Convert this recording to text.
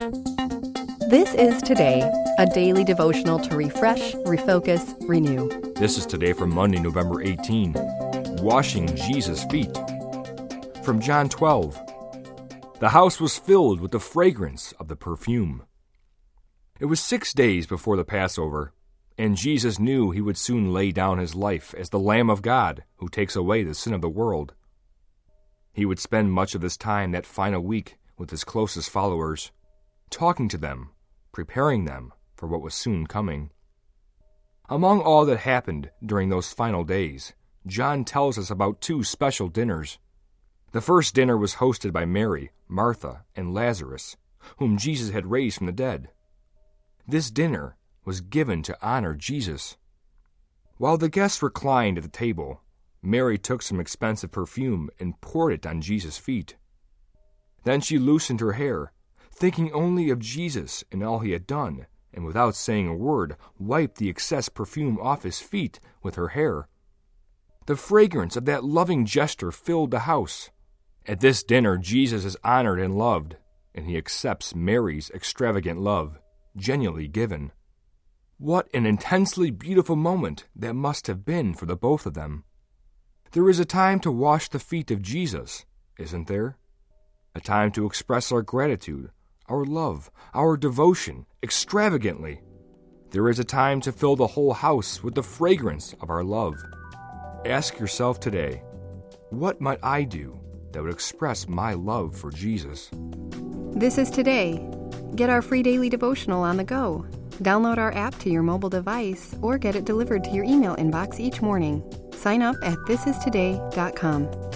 This is Today, a daily devotional to refresh, refocus, renew. This is Today for Monday, November 18. Washing Jesus' feet. From John 12. The house was filled with the fragrance of the perfume. It was 6 days before the Passover, and Jesus knew he would soon lay down his life as the Lamb of God who takes away the sin of the world. He would spend much of this time that final week with his closest followers, talking to them, preparing them for what was soon coming. Among all that happened during those final days, John tells us about 2 special dinners. The first dinner was hosted by Mary, Martha, and Lazarus, whom Jesus had raised from the dead. This dinner was given to honor Jesus. While the guests reclined at the table, Mary took some expensive perfume and poured it on Jesus' feet. Then she loosened her hair, thinking only of Jesus and all he had done, and without saying a word, wiped the excess perfume off his feet with her hair. The fragrance of that loving gesture filled the house. At this dinner, Jesus is honored and loved, and he accepts Mary's extravagant love, genuinely given. What an intensely beautiful moment that must have been for the both of them. There is a time to wash the feet of Jesus, isn't there? A time to express our gratitude, our love, our devotion extravagantly. There is a time to fill the whole house with the fragrance of our love. Ask yourself today, what might I do that would express my love for Jesus? This is Today. Get our free daily devotional on the go. Download our app to your mobile device or get it delivered to your email inbox each morning. Sign up at thisistoday.com.